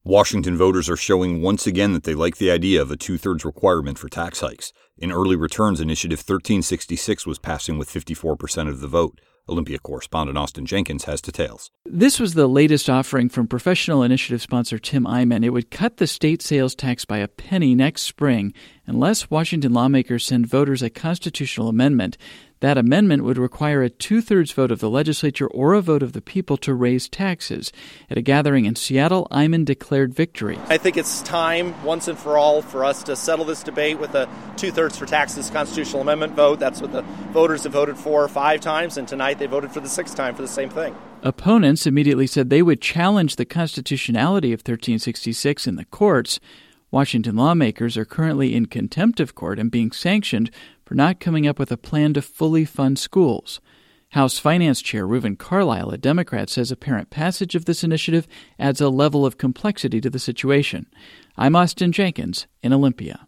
Washington voters are showing once again that they like the idea of a two-thirds requirement for tax hikes. In early returns, Initiative 1366 was passing with 54% of the vote. Olympia correspondent Austin Jenkins has details. This was the latest offering from professional initiative sponsor Tim Eyman. It would cut the state sales tax by a penny next spring unless Washington lawmakers send voters a constitutional amendment. That amendment would require a two-thirds vote of the legislature or a vote of the people to raise taxes. At a gathering in Seattle, Eyman declared victory. I think it's time, once and for all, for us to settle this debate with a two-thirds for taxes constitutional amendment vote. That's what the voters have voted for 5 times, and tonight they voted for the 6th time for the same thing. Opponents immediately said they would challenge the constitutionality of 1366 in the courts. Washington lawmakers are currently in contempt of court and being sanctioned for not coming up with a plan to fully fund schools. House Finance Chair Reuven Carlyle, a Democrat, says apparent passage of this initiative adds a level of complexity to the situation. I'm Austin Jenkins in Olympia.